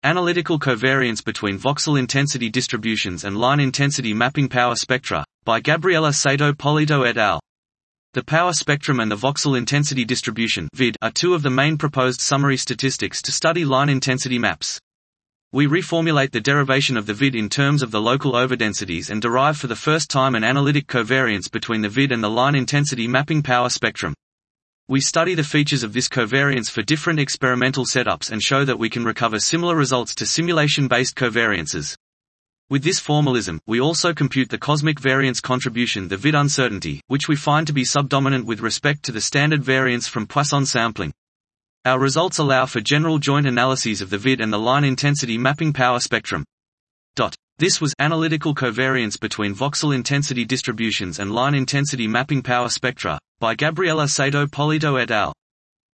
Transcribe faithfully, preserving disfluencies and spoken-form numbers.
Analytical Covariance Between Voxel Intensity Distributions and Line Intensity Mapping Power Spectra, by Gabriela Sato Polito et al. The power spectrum and the voxel intensity distribution (V I D) are two of the main proposed summary statistics to study line intensity maps. We reformulate the derivation of the V I D in terms of the local overdensities and derive for the first time an analytic covariance between the V I D and the line intensity mapping power spectrum. We study the features of this covariance for different experimental setups and show that we can recover similar results to simulation-based covariances. With this formalism, we also compute the cosmic variance contribution, the V I D uncertainty, which we find to be subdominant with respect to the standard variance from Poisson sampling. Our results allow for general joint analyses of the V I D and the line intensity mapping power spectrum. Dot. This was Analytical Covariance Between Voxel Intensity Distributions and Line Intensity Mapping Power Spectra, by Gabriela Sato Polito et al.